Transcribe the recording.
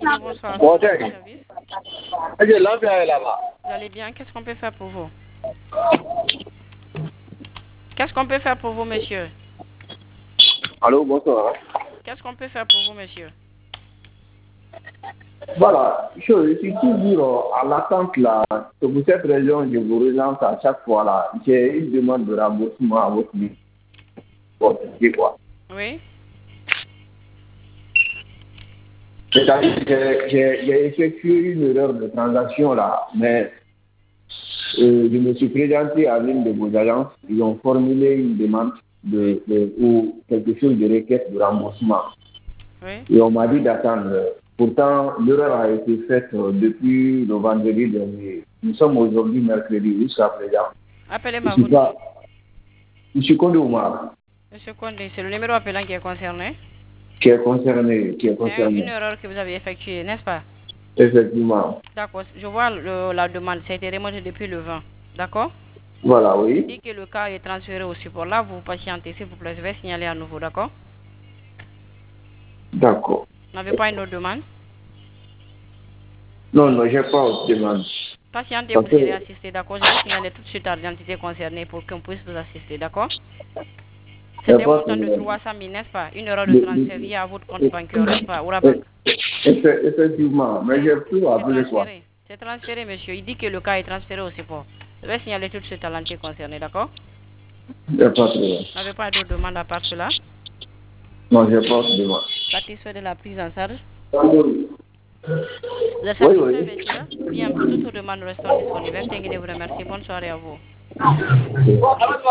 Bonjour, bonsoir. Bon, C'est tiens. le service. Ok, l'enfant est là-bas. Vous allez bien? Qu'est-ce qu'on peut faire pour vous? Qu'est-ce qu'on peut faire pour vous, monsieur? Allô, bonsoir. Qu'est-ce qu'on peut faire pour vous, monsieur? Voilà, je suis toujours à l'attente là. C'est pour cette raison que je vous relance à chaque fois là. J'ai une demande de remboursement à votre niveau. Bon, c'est quoi? Oui? C'est-à-dire que j'ai effectué une erreur de transaction là, mais je me suis présenté à l'une de vos agences. Ils ont formulé une demande ou quelque chose de requête de remboursement. Oui? Et on m'a dit d'attendre. Pourtant, l'erreur a été faite depuis le vendredi dernier. Nous sommes aujourd'hui mercredi jusqu'à présent. Appelez-moi votre nom. Je suis Condé Oumar, Monsieur Condé, c'est le numéro appelant qui est concerné. qui est concerné. C'est une erreur que vous avez effectuée, n'est-ce pas? Effectivement. D'accord. Je vois la demande. Ça a été remonté depuis le 20. D'accord? Voilà, oui. Dès que le cas est transféré au support, là, vous patientez, s'il vous plaît. Je vais signaler à nouveau, d'accord? D'accord. Vous n'avez pas une autre demande? Non, j'ai pas autre demande. Patientez, vous serez assisté, d'accord? Je vais signaler tout de suite à l'identité concernée pour qu'on puisse vous assister, d'accord? C'est un montant de 300 000, n'est-ce pas? Une erreur de transfert liée à votre compte bancaire, n'est-ce pas? Ou la banque. Effectivement, mais j'ai pu appeler quoi? C'est transféré, monsieur. Il dit que le cas est transféré au support. Je vais signaler tout de suite à l'entité concernée, d'accord? Il n'y a pas de problème. Vous n'avez pas d'autres demandes à part cela? Non, j'ai pas de demande. Satisfait de la prise en charge? Oui, Vous êtes satisfait, oui. monsieur? Bien, pour toute demande restant disponible. Terminé, vous remercie. Bonne soirée à vous.